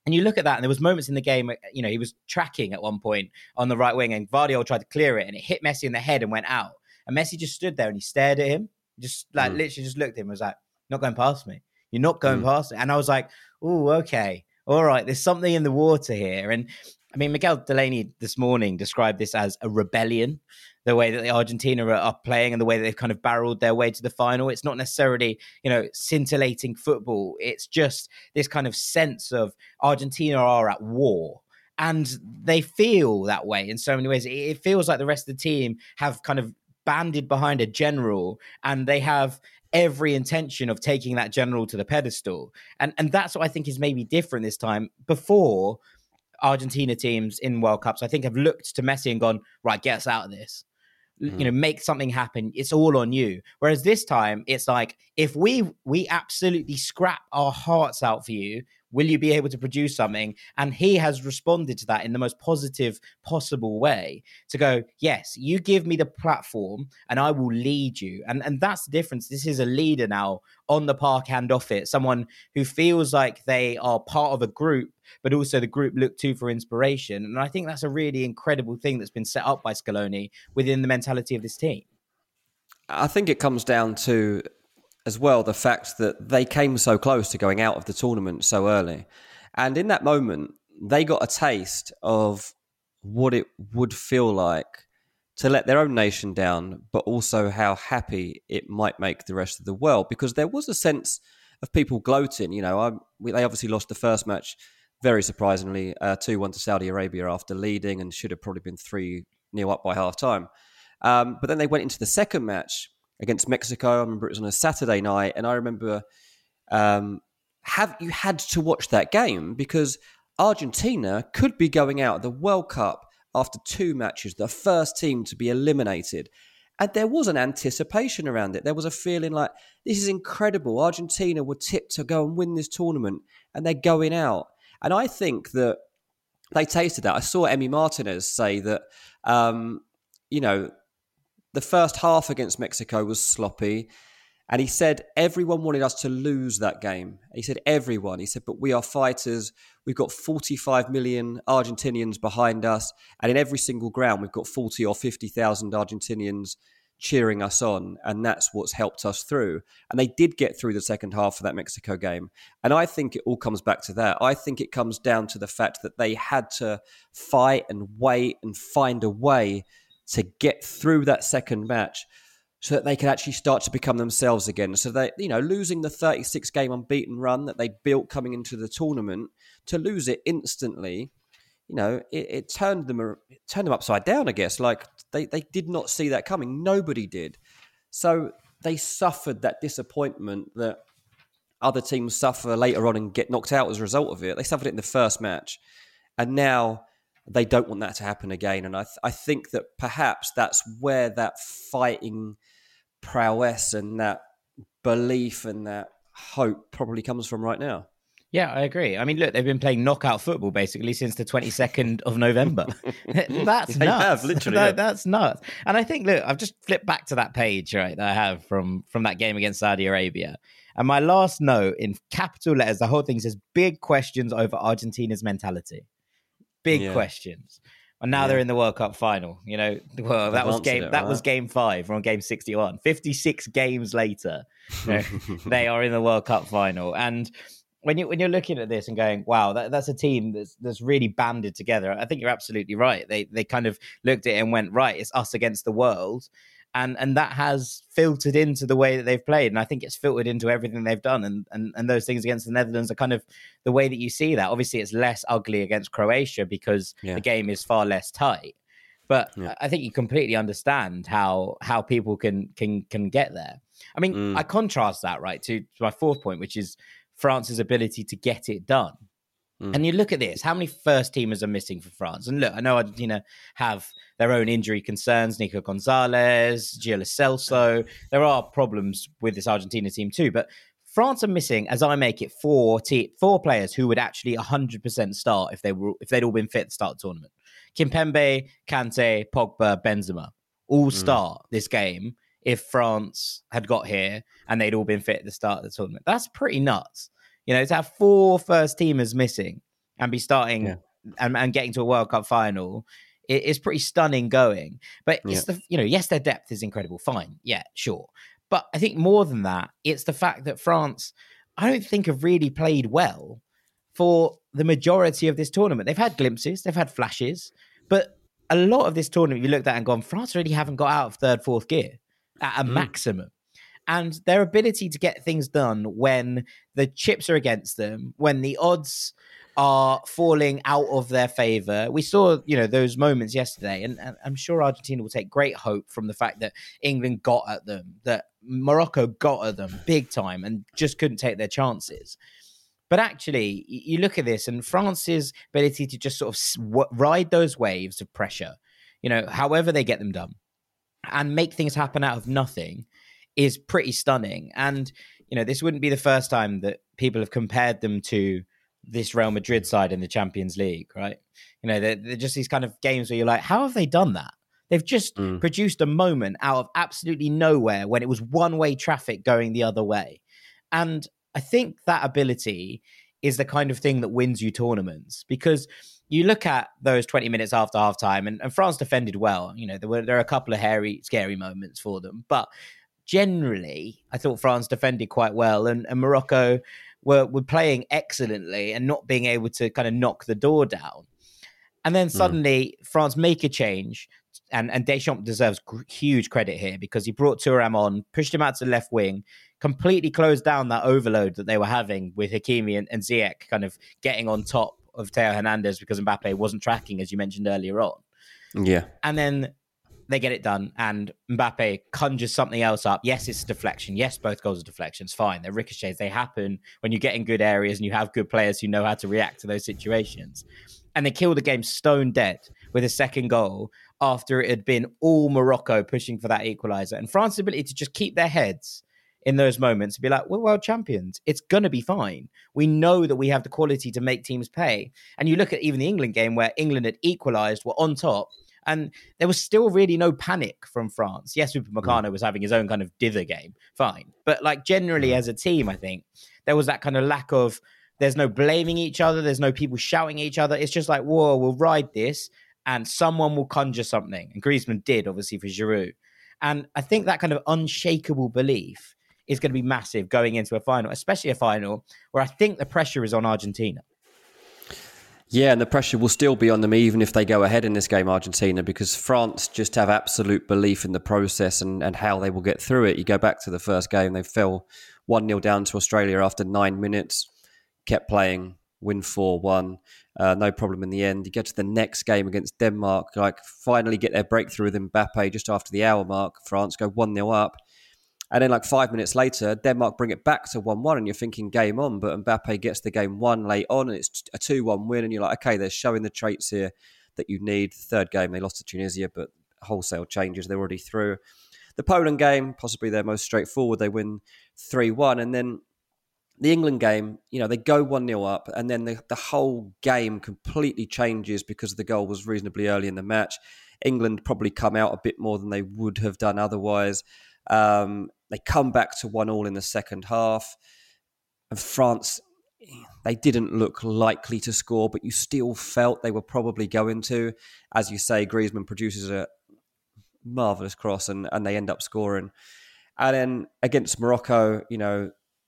Speaker 3: And you look at that, and there was moments in the game, you know, he was tracking at one point on the right wing, and Gvardiol tried to clear it, and it hit Messi in the head and went out. And Messi just stood there and he stared at him, just like mm. literally just looked at him and was like, "Not going past me. You're not going mm. past it." And I was like, "Oh, okay, all right. There's something in the water here." And I mean, Miguel Delaney this morning described this as a rebellion, the way that the Argentina are, are playing and the way that they've kind of barreled their way to the final. It's not necessarily, you know, scintillating football. It's just this kind of sense of Argentina are at war. And they feel that way in so many ways. It feels like the rest of the team have kind of banded behind a general, and they have every intention of taking that general to the pedestal. And, and that's what I think is maybe different this time. Before, Argentina teams in World Cups, I think, have looked to Messi and gone, right, get us out of this. Mm. You know, make something happen. It's all on you. Whereas this time, it's like, if we we absolutely scrap our hearts out for you, will you be able to produce something? And he has responded to that in the most positive possible way to go, yes, you give me the platform and I will lead you. And, and that's the difference. This is a leader now on the park and off it, someone who feels like they are part of a group, but also the group look to for inspiration. And I think that's a really incredible thing that's been set up by Scaloni within the mentality of this team.
Speaker 4: I think it comes down to, as well, the fact that they came so close to going out of the tournament so early. And in that moment, they got a taste of what it would feel like to let their own nation down, but also how happy it might make the rest of the world. Because there was a sense of people gloating. You know, I, we, they obviously lost the first match, very surprisingly, uh, two one to Saudi Arabia after leading, and should have probably been three nil up by half-time. Um, but then they went into the second match against Mexico. I remember it was on a Saturday night, and I remember um, have you had to watch that game because Argentina could be going out of the World Cup after two matches, the first team to be eliminated. And there was an anticipation around it. There was a feeling like, this is incredible. Argentina were tipped to go and win this tournament, and they're going out. And I think that they tasted that. I saw Emi Martinez say that, um, you know, the first half against Mexico was sloppy. And he said everyone wanted us to lose that game. He said everyone. He said, but we are fighters. We've got forty-five million Argentinians behind us. And in every single ground, we've got forty or fifty thousand Argentinians cheering us on. And that's what's helped us through. And they did get through the second half of that Mexico game. And I think it all comes back to that. I think it comes down to the fact that they had to fight and wait and find a way to get through that second match so that they can actually start to become themselves again. So they, you know, losing the thirty-six game unbeaten run that they built coming into the tournament, to lose it instantly, you know, it, it turned them it turned them upside down, I guess. Like they, they did not see that coming. Nobody did. So they suffered that disappointment that other teams suffer later on and get knocked out as a result of it. They suffered it in the first match. And now they don't want that to happen again. And I th- I think that perhaps that's where that fighting prowess and that belief and that hope probably comes from right now.
Speaker 3: Yeah, I agree. I mean, look, they've been playing knockout football basically since the twenty-second of November. That's
Speaker 4: they
Speaker 3: nuts.
Speaker 4: Have, literally,
Speaker 3: that,
Speaker 4: yeah.
Speaker 3: That's nuts. And I think, look, I've just flipped back to that page, right, that I have from, from that game against Saudi Arabia. And my last note in capital letters, the whole thing says, big questions over Argentina's mentality. Big yeah. questions. And now yeah. they're in the World Cup final. You know, well, that was game it, that right? was game five. We're on game sixty-one. fifty-six games later, you know, they are in the World Cup final. And when you when you're looking at this and going, wow, that, that's a team that's that's really banded together. I think you're absolutely right. They they kind of looked at it and went, right, it's us against the world. And and that has filtered into the way that they've played. And I think it's filtered into everything they've done. And, and and those things against the Netherlands are kind of the way that you see that. Obviously, it's less ugly against Croatia because yeah. the game is far less tight. But yeah. I think you completely understand how how people can can can get there. I mean, mm. I contrast that, right, to, to my fourth point, which is France's ability to get it done. Mm. And you look at this, how many first teamers are missing for France? And look, I know Argentina have their own injury concerns, Nico Gonzalez, Gio Lo Celso. There are problems with this Argentina team too, but France are missing, as I make it, four te- four players who would actually one hundred percent start if they were if they'd all been fit to start the tournament. Kimpembe, Kante, Pogba, Benzema all start mm. this game if France had got here and they'd all been fit at the start of the tournament. That's pretty nuts. You know, to have four first teamers missing and be starting
Speaker 4: yeah.
Speaker 3: and, and getting to a World Cup final, it, it's pretty stunning going. But it's
Speaker 4: Yeah.
Speaker 3: the, you know, yes, their depth is incredible. Fine. Yeah, sure. But I think more than that, it's the fact that France, I don't think have really played well for the majority of this tournament. They've had glimpses, they've had flashes, but a lot of this tournament, you looked at and gone, France really haven't got out of third, fourth gear at a mm. maximum. And their ability to get things done when the chips are against them, when the odds are falling out of their favor. We saw, you know, those moments yesterday, and, and I'm sure Argentina will take great hope from the fact that England got at them, that Morocco got at them big time and just couldn't take their chances. But actually, you look at this and France's ability to just sort of ride those waves of pressure, you know, however they get them done and make things happen out of nothing is pretty stunning. And, you know, this wouldn't be the first time that people have compared them to this Real Madrid side in the Champions League, right? You know, they're, they're just these kind of games where you're like, how have they done that? They've just mm. produced a moment out of absolutely nowhere when it was one-way traffic going the other way. And I think that ability is the kind of thing that wins you tournaments, because you look at those twenty minutes after halftime, and, and France defended well. You know, there were there are a couple of hairy, scary moments for them, but generally, I thought France defended quite well, and, and Morocco were were playing excellently and not being able to kind of knock the door down. And then suddenly, mm. France make a change. And, and Deschamps deserves huge credit here because he brought Thuram on, pushed him out to the left wing, completely closed down that overload that they were having with Hakimi and, and Ziyech kind of getting on top of Theo Hernandez because Mbappe wasn't tracking, as you mentioned earlier on.
Speaker 4: Yeah.
Speaker 3: And then they get it done and Mbappe conjures something else up. Yes, it's a deflection. Yes, both goals are deflections. Fine. They're ricochets. They happen when you get in good areas and you have good players who know how to react to those situations. And they kill the game stone dead with a second goal after it had been all Morocco pushing for that equaliser. And France's ability to just keep their heads in those moments, to be like, we're world champions. It's going to be fine. We know that we have the quality to make teams pay. And you look at even the England game where England had equalised, were on top, and there was still really no panic from France. Yes, Upamecano was having his own kind of dither game. Fine. But like generally as a team, I think there was that kind of lack of, there's no blaming each other. There's no people shouting at each other. It's just like, whoa, we'll ride this and someone will conjure something. And Griezmann did, obviously, for Giroud. And I think that kind of unshakable belief is going to be massive going into a final, especially a final where I think the pressure is on Argentina.
Speaker 4: Yeah, and the pressure will still be on them even if they go ahead in this game, Argentina, because France just have absolute belief in the process and, and how they will get through it. You go back to the first game, they fell one nil down to Australia after nine minutes, kept playing, win four one, uh, no problem in the end. You get to the next game against Denmark, like finally get their breakthrough with Mbappe just after the hour mark. France go one nil up. And then like five minutes later, Denmark bring it back to one one and you're thinking game on, but Mbappe gets the game won late on and it's a two one win and you're like, okay, they're showing the traits here that you need. Third game, they lost to Tunisia, but wholesale changes, they're already through. The Poland game, possibly their most straightforward, they win three one. And then the England game, you know, they go one nil up and then the, the whole game completely changes because the goal was reasonably early in the match. England probably come out a bit more than they would have done otherwise. Um, they come back to one all in the second half. And France, they didn't look likely to score, but you still felt they were probably going to. As you say, Griezmann produces a marvellous cross and, and they end up scoring. And then against Morocco, you know,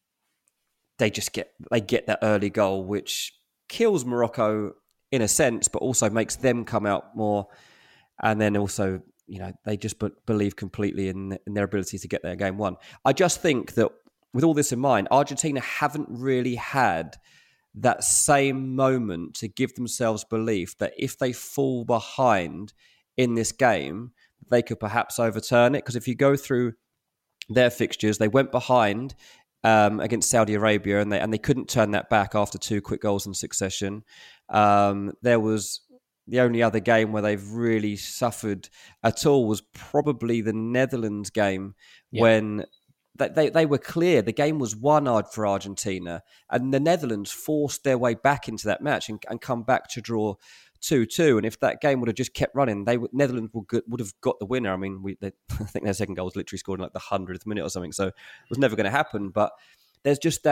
Speaker 4: they just get they get that early goal, which kills Morocco in a sense, but also makes them come out more. And then also, you know, they just be- believe completely in, in their ability to get their game won. I just think that with all this in mind, Argentina haven't really had that same moment to give themselves belief that if they fall behind in this game, they could perhaps overturn it. Because if you go through their fixtures, they went behind Um, against Saudi Arabia, and they and they couldn't turn that back after two quick goals in succession. Um, there was the only other game where they've really suffered at all was probably the Netherlands game, yeah. when they, they they were clear the game was one-odd for Argentina, and the Netherlands forced their way back into that match and, and come back to draw two two. And if that game would have just kept running, they would, Netherlands would, get, would have got the winner. I mean, we, they, I think their second goal was literally scored in like the hundredth minute or something, so it was never going to happen. But there's just that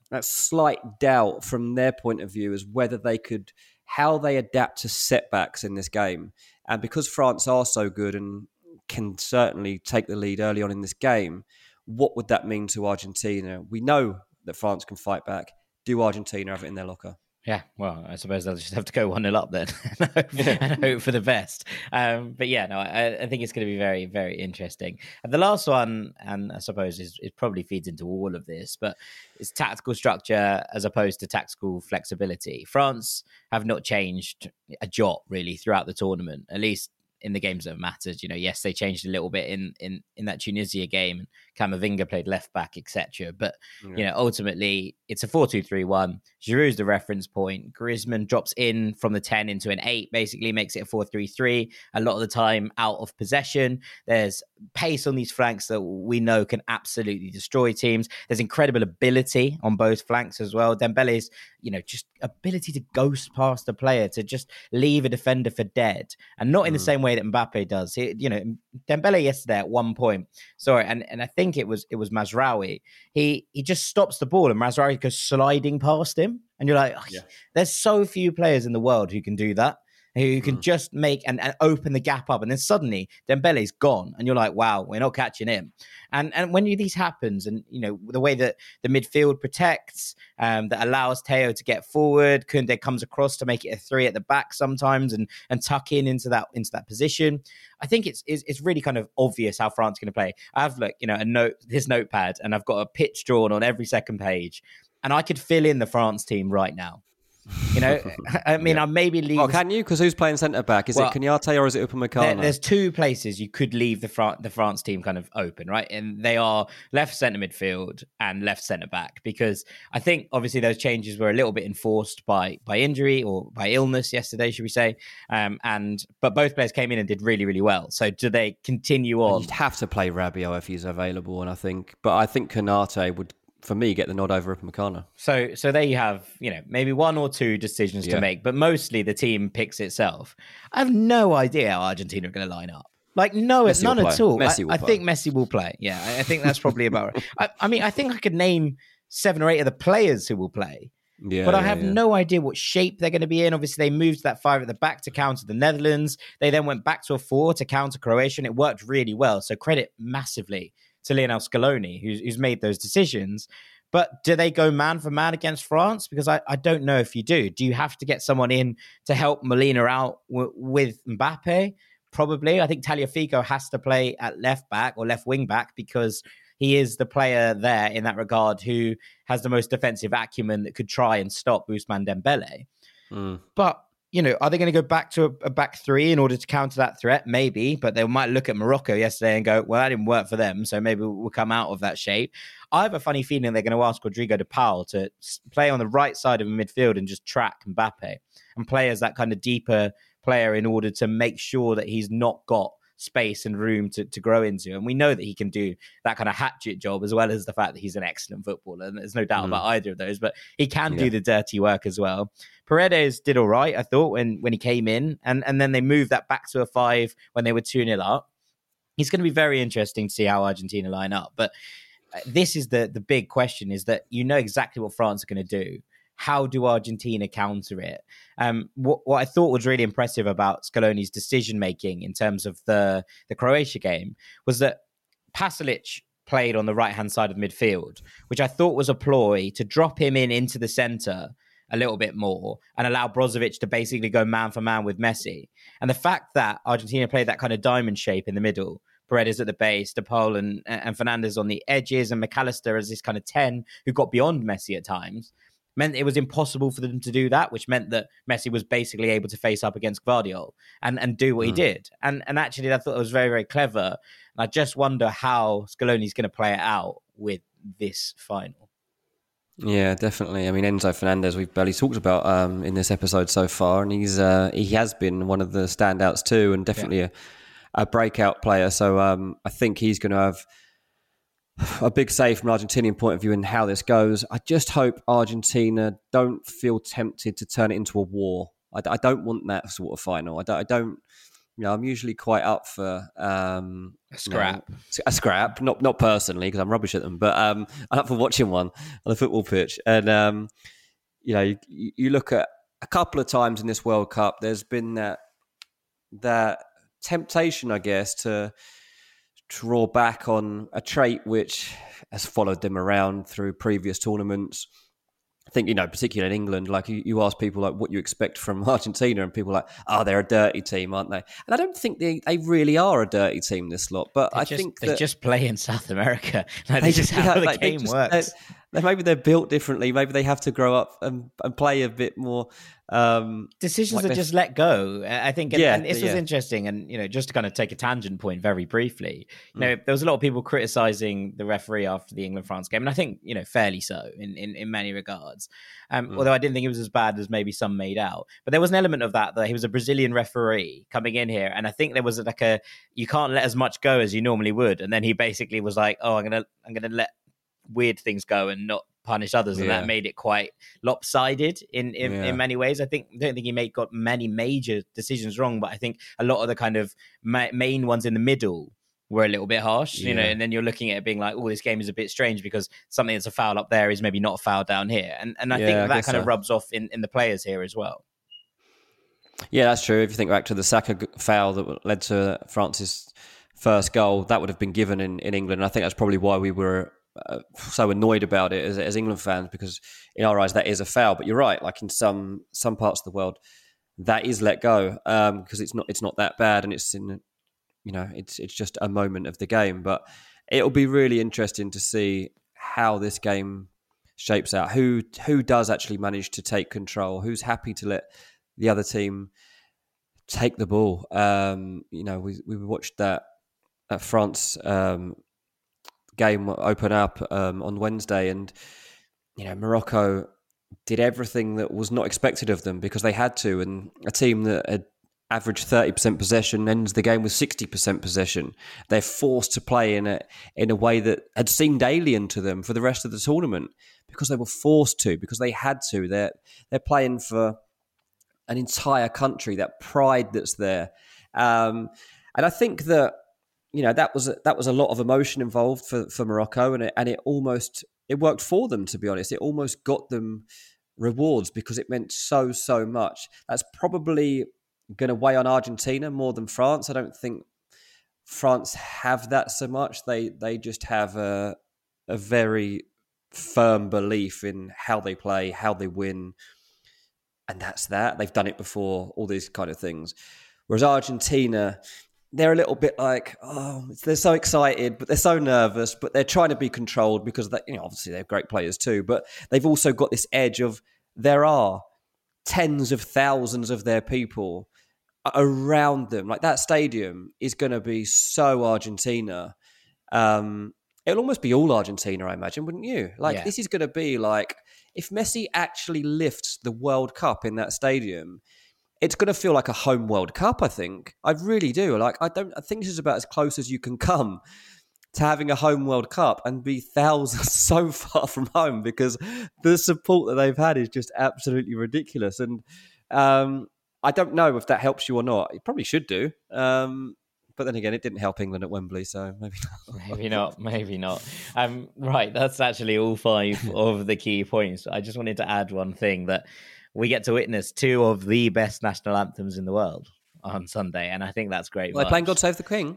Speaker 4: that slight doubt from their point of view as whether they could, how they adapt to setbacks in this game. And because France are so good and can certainly take the lead early on in this game, what would that mean to Argentina? We know that France can fight back. Do Argentina have it in their locker?
Speaker 3: Yeah, well, I suppose they'll just have to go one nil up then and, hope, and hope for the best. Um, but yeah, no, I, I think it's going to be very, very interesting. And the last one, and I suppose is, it probably feeds into all of this, but it's tactical structure as opposed to tactical flexibility. France have not changed a jot really throughout the tournament, at least in the games that have mattered. You know, yes, they changed a little bit in in, in that Tunisia game. Camavinga played left back, et cetera. But, yeah. you know, ultimately, it's a four two three one. Giroud's the reference point. Griezmann drops in from the ten into an eight, basically makes it a four three three. A lot of the time out of possession. There's pace on these flanks that we know can absolutely destroy teams. There's incredible ability on both flanks as well. Dembele's, you know, just ability to ghost past a player, to just leave a defender for dead. And not in mm. the same way that Mbappe does. He, you know, Dembele yesterday at one point, sorry, and, and I think it was it was Mazraoui. He he just stops the ball and Mazraoui goes sliding past him. And you're like, oh, yeah. There's so few players in the world who can do that, who can mm. just make and, and open the gap up. And then suddenly Dembele's gone. And you're like, wow, we're not catching him. And and when you, these happens, and, you know, the way that the midfield protects, um, that allows Theo to get forward, Koundé comes across to make it a three at the back sometimes and and tuck in into that into that position. I think it's it's, it's really kind of obvious how France is going to play. I have, like, you know, a note, this notepad, and I've got a pitch drawn on every second page. And I could fill in the France team right now. You know, I mean, yeah. I maybe leave.
Speaker 4: Oh, can you? Because who's playing centre back? Is well, it Konaté or is it Upamecano?
Speaker 3: There, there's two places you could leave the Fran- the France team kind of open, right? And they are left centre midfield and left centre back, because I think obviously those changes were a little bit enforced by by injury or by illness yesterday, should we say? Um, and but both players came in and did really, really well. So do they continue on?
Speaker 4: You'd have to play Rabiot if he's available, and I think, but I think Konaté would, for me, get the nod over Upamecano.
Speaker 3: So so there you have, you know, maybe one or two decisions yeah. to make, but mostly the team picks itself. I have no idea how Argentina are going to line up. Like, no, Messi none at all.
Speaker 4: Messi will
Speaker 3: I, I
Speaker 4: play.
Speaker 3: think Messi will play. Yeah, I, I think that's probably about right. I, I mean, I think I could name seven or eight of the players who will play. Yeah, but I have
Speaker 4: yeah, yeah.
Speaker 3: no idea what shape they're going to be in. Obviously, they moved to that five at the back to counter the Netherlands. They then went back to a four to counter Croatia, and it worked really well. So credit massively to Lionel Scaloni, who's, who's made those decisions. But do they go man for man against France? Because I, I don't know if you do. Do you have to get someone in to help Molina out w- with Mbappe? Probably. I think Tagliafico has to play at left back or left wing back, because he is the player there in that regard who has the most defensive acumen that could try and stop Ousmane Dembele. Mm. But, you know, are they going to go back to a, a back three in order to counter that threat? Maybe, but they might look at Morocco yesterday and go, well, that didn't work for them, so maybe we'll come out of that shape. I have a funny feeling they're going to ask Rodrigo de Paul to play on the right side of the midfield and just track Mbappe and play as that kind of deeper player in order to make sure that he's not got space and room to, to grow into. And we know that he can do that kind of hatchet job, as well as the fact that he's an excellent footballer. And there's no doubt mm. about either of those, but he can yeah. do the dirty work as well. Paredes did all right, I thought, when, when he came in. And, and then they moved that back to a five when they were two nil up. It's going to be very interesting to see how Argentina line up. But this is the, the big question, is that you know exactly what France are going to do. How do Argentina counter it? Um, what, what I thought was really impressive about Scaloni's decision-making in terms of the, the Croatia game was that Pasalic played on the right-hand side of midfield, which I thought was a ploy to drop him in into the centre a little bit more and allow Brozovic to basically go man for man with Messi. And the fact that Argentina played that kind of diamond shape in the middle, Paredes at the base, De Paul and, and Fernandes on the edges, and McAllister as this kind of ten who got beyond Messi at times, meant it was impossible for them to do that, which meant that Messi was basically able to face up against Gvardiol and, and do what mm. he did. And and actually, I thought it was very, very clever. And I just wonder how Scaloni's going to play it out with this final.
Speaker 4: Yeah, definitely. I mean, Enzo Fernandez, we've barely talked about um, in this episode so far, and he's uh, he has been one of the standouts too, and definitely yeah. a, a breakout player. So um, I think he's going to have a big say from an Argentinian point of view in how this goes. I just hope Argentina don't feel tempted to turn it into a war. I, I don't want that sort of final. I don't, I don't you know, I'm usually quite up for um,
Speaker 3: a scrap,
Speaker 4: you know, a scrap. Not not personally because I'm rubbish at them, but um, I'm up for watching one on a football pitch. And um, you know, you, you look at a couple of times in this World Cup, there's been that that temptation, I guess, to draw back on a trait which has followed them around through previous tournaments. I think, you know, particularly in England, like you, you ask people like what you expect from Argentina, and people are like, oh, they're a dirty team, aren't they? And I don't think they, they really are a dirty team, this lot. But
Speaker 3: they
Speaker 4: I
Speaker 3: just,
Speaker 4: think
Speaker 3: they
Speaker 4: that
Speaker 3: just play in South America. Like,
Speaker 4: they
Speaker 3: this
Speaker 4: just
Speaker 3: is how
Speaker 4: yeah,
Speaker 3: the
Speaker 4: like,
Speaker 3: game
Speaker 4: just,
Speaker 3: works.
Speaker 4: They're, maybe they're built differently. Maybe they have to grow up and, and play a bit more. Um,
Speaker 3: Decisions
Speaker 4: like
Speaker 3: are just let go. I think, and,
Speaker 4: yeah,
Speaker 3: and this
Speaker 4: yeah.
Speaker 3: was interesting. And, you know, just to kind of take a tangent point very briefly, you know,
Speaker 4: Mm.
Speaker 3: there was a lot of people criticizing the referee after the England-France game. And I think, you know, fairly so in, in, in many regards. Um,
Speaker 4: Mm.
Speaker 3: Although I didn't think it was as bad as maybe some made out. But there was an element of that, that he was a Brazilian referee coming in here. And I think there was like a, you can't let as much go as you normally would. And then he basically was like, oh, I'm going to, I'm going to let weird things go and not punish others, and
Speaker 4: Yeah.
Speaker 3: that made it quite lopsided in in,
Speaker 4: Yeah.
Speaker 3: in many ways. I think I don't think he made got many major decisions wrong, but I think a lot of the kind of ma- main ones in the middle were a little bit harsh, you know.
Speaker 4: Yeah.
Speaker 3: And then you're looking at it being like, oh, this game is a bit strange because something that's a foul up there is maybe not a foul down here, and and I
Speaker 4: Yeah,
Speaker 3: think
Speaker 4: I
Speaker 3: that
Speaker 4: guess
Speaker 3: kind of
Speaker 4: so.
Speaker 3: rubs off in in the players here as well.
Speaker 4: Yeah, that's true. If you think back to the Saka g- foul that led to France's first goal, that would have been given in, in England. And I think that's probably why we were uh, so annoyed about it as, as England fans, because in our eyes that is a foul. But you're right. Like in some some parts of the world, that is let go um, because it's not it's not that bad, and it's in you know it's it's just a moment of the game. But it'll be really interesting to see how this game shapes out. Who who does actually manage to take control? Who's happy to let the other team take the ball? Um, you know, we we watched that that France um, game open up um, on Wednesday, and you know Morocco did everything that was not expected of them because they had to. And a team that had averaged thirty percent possession ends the game with sixty percent possession. They're forced to play in a in a way that had seemed alien to them for the rest of the tournament because they were forced to, because they had to. They're they're playing for an entire country, that pride that's there. Um, and I think that, you know, that was, that was a lot of emotion involved for, for Morocco, and it, and it almost, it worked for them, to be honest. It almost got them rewards because it meant so, so much. That's probably going to weigh on Argentina more than France. I don't think France have that so much. They, they just have a, a very firm belief in how they play, how they win. And that's that. They've done it before, all these kind of things. Whereas Argentina, they're a little bit like, oh, they're so excited, but they're so nervous, but they're trying to be controlled because they, you know, obviously they're great players too, but they've also got this edge of there are tens of thousands of their people around them. Like that stadium is going to be so Argentina. Um, it'll almost be all Argentina, I imagine, wouldn't you? Like
Speaker 3: Yeah.
Speaker 4: This is going to be like, if Messi actually lifts the World Cup in that stadium, it's going to feel like a home World Cup, I think. I really do. Like, I don't. I think this is about as close as you can come to having a home World Cup and be thousands so far from home, because the support that they've had is just absolutely ridiculous. And um, I don't know if that helps you or not. It probably should do. Um, But then again, it didn't help England at Wembley, so maybe not.
Speaker 3: Maybe not, maybe not. Um, right, that's actually all five of the key points. I just wanted to add one thing, that we get to witness two of the best national anthems in the world on Sunday, and I think that's great.
Speaker 4: Well, they're playing God Save the King.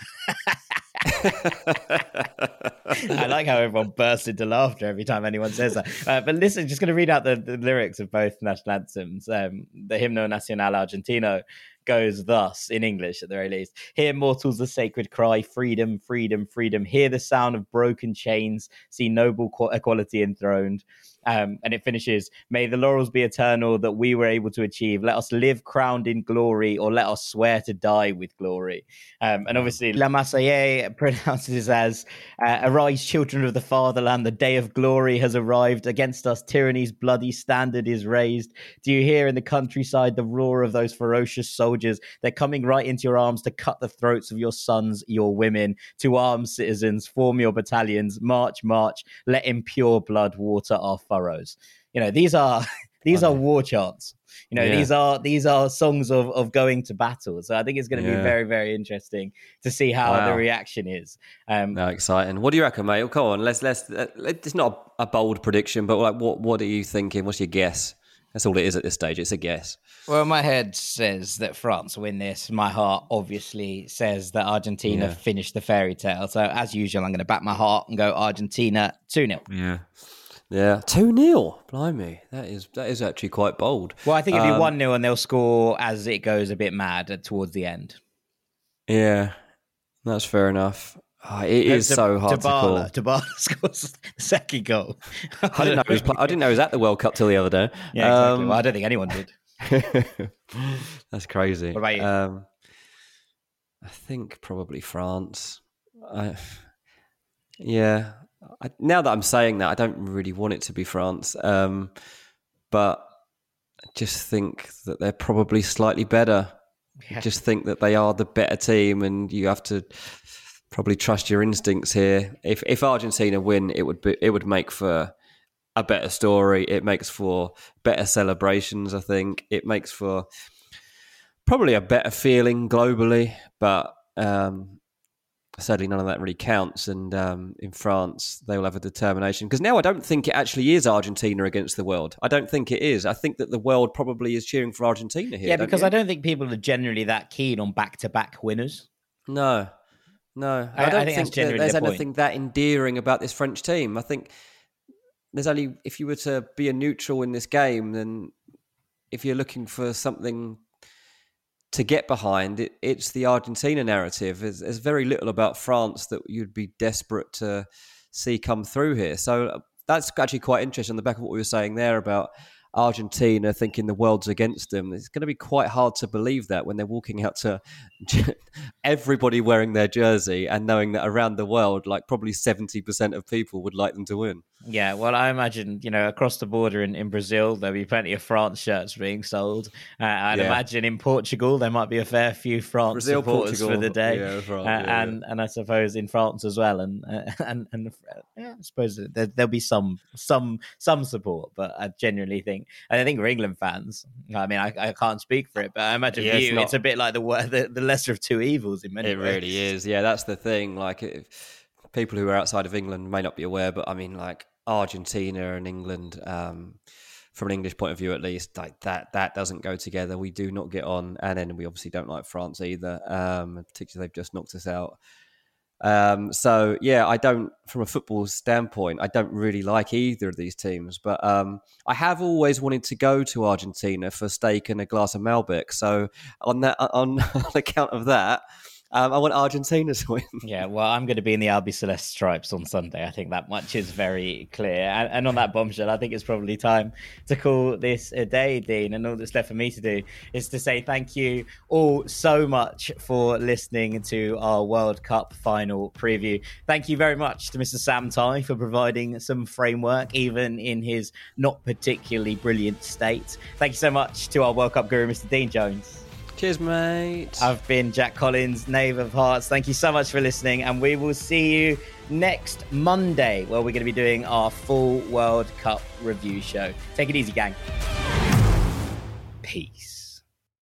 Speaker 3: I like how everyone bursts into laughter every time anyone says that. Uh, but listen, just going to read out the, the lyrics of both national anthems. Um, the Himno Nacional Argentino goes thus, in English at the very least: hear mortals the sacred cry, freedom, freedom, freedom. Hear the sound of broken chains, see noble equality enthroned. Um, and it finishes, may the laurels be eternal that we were able to achieve. Let us live crowned in glory, or let us swear to die with glory. Um, and obviously, La Marseillaise pronounces as, uh, arise, children of the fatherland, the day of glory has arrived. Against us, tyranny's bloody standard is raised. Do you hear in the countryside the roar of those ferocious soldiers? They're coming right into your arms to cut the throats of your sons, your women. To arms, citizens, form your battalions. March, march, let impure blood water our furrows. You know, these are these
Speaker 4: I
Speaker 3: are
Speaker 4: know.
Speaker 3: war chants. You know,
Speaker 4: Yeah.
Speaker 3: these are these are songs of, of going to battle. So I think it's going to
Speaker 4: Yeah.
Speaker 3: be very, very interesting to see how
Speaker 4: Wow.
Speaker 3: the reaction is. Um,
Speaker 4: No, exciting. What do you reckon, mate? Well, come on, let's let's. Uh, it's not a, a bold prediction, but like, what what are you thinking? What's your guess? That's all it is at this stage. It's a guess.
Speaker 3: Well, my head says that France win this. My heart obviously says that Argentina
Speaker 4: Yeah.
Speaker 3: finish the fairy tale. So as usual, I'm going to back my heart and go Argentina two nil.
Speaker 4: Yeah. Yeah, two nil. Blimey, that is that is actually quite bold.
Speaker 3: Well, I think it'll be
Speaker 4: Um,
Speaker 3: one nil and they'll score as it goes a bit mad towards the end.
Speaker 4: Yeah, that's fair enough. Oh, it is
Speaker 3: Dib-
Speaker 4: so hard
Speaker 3: Dybala,
Speaker 4: to call.
Speaker 3: Dybala scores the second goal.
Speaker 4: I didn't know he was. Pl- I didn't know he was at the World Cup till the other day.
Speaker 3: Yeah, exactly.
Speaker 4: Um,
Speaker 3: Well, I don't think anyone did.
Speaker 4: That's crazy.
Speaker 3: What about you?
Speaker 4: Um, I think probably France. I, yeah. I, now that I'm saying that, I don't really want it to be France, um, but I just think that they're probably slightly better.
Speaker 3: Yeah.
Speaker 4: Just think that they are the better team, and you have to probably trust your instincts here. If if Argentina win, it would be it would make for a better story. It makes for better celebrations. I think it makes for probably a better feeling globally, but um, sadly none of that really counts. And um, in France, they will have a determination, because now I don't think it actually is Argentina against the world. I don't think it is. I think that the world probably is cheering for Argentina here.
Speaker 3: Yeah,
Speaker 4: don't
Speaker 3: because
Speaker 4: you?
Speaker 3: I don't think people are generally that keen on back-to-back winners.
Speaker 4: No, no.
Speaker 3: I-
Speaker 4: I,
Speaker 3: I
Speaker 4: don't
Speaker 3: think
Speaker 4: think,
Speaker 3: that's generally
Speaker 4: that there's
Speaker 3: the point.
Speaker 4: anything that endearing about this French team. I think there's only, if you were to be a neutral in this game, then if you're looking for something to get behind, it, it's the Argentina narrative. There's, there's very little about France that you'd be desperate to see come through here. So that's actually quite interesting on the back of what we were saying there about Argentina thinking the world's against them. It's going to be quite hard to believe that when they're walking out to everybody wearing their jersey and knowing that around the world, like probably seventy percent of people would like them to win.
Speaker 3: Yeah, well, I imagine, you know, across the border in, in Brazil, there'll be plenty of France shirts being sold. Uh, I'd
Speaker 4: Yeah.
Speaker 3: imagine in Portugal, there might be a fair few France
Speaker 4: Brazil,
Speaker 3: supporters
Speaker 4: Portugal,
Speaker 3: for the day.
Speaker 4: yeah, that's right,
Speaker 3: Uh,
Speaker 4: yeah,
Speaker 3: and and I suppose in France as well. And uh, and, and uh, yeah, I suppose there, there'll be some some some support, but I genuinely think, and I think for England fans, I mean, I, I can't speak for it, but I imagine
Speaker 4: Yeah,
Speaker 3: for
Speaker 4: it's
Speaker 3: you,
Speaker 4: not-
Speaker 3: it's a bit like the, wor- the the lesser of two evils in many
Speaker 4: It
Speaker 3: ways.
Speaker 4: really is. Yeah, that's the thing. Like, if people who are outside of England may not be aware, but I mean, like Argentina and England, um, from an English point of view, at least, like that that doesn't go together. We do not get on, and then we obviously don't like France either. Um, particularly, they've just knocked us out. Um, so yeah, I don't, from a football standpoint, I don't really like either of these teams. But um, I have always wanted to go to Argentina for steak and a glass of Malbec. So on that, on, on account of that. Um, I want Argentina to win.
Speaker 3: Yeah, well, I'm going to be in the Albi Celeste stripes on Sunday. I think that much is very clear. And, and on that bombshell, I think it's probably time to call this a day, Dean. And all that's left for me to do is to say thank you all so much for listening to our World Cup final preview. Thank you very much to Mister Sam Tighe for providing some framework, even in his not particularly brilliant state. Thank you so much to our World Cup guru, Mister Dean Jones.
Speaker 4: Cheers, mate.
Speaker 3: I've been Jack Collins, Knave of Hearts. Thank you so much for listening, and we will see you next Monday, where we're going to be doing our full World Cup review show. Take it easy, gang. Peace.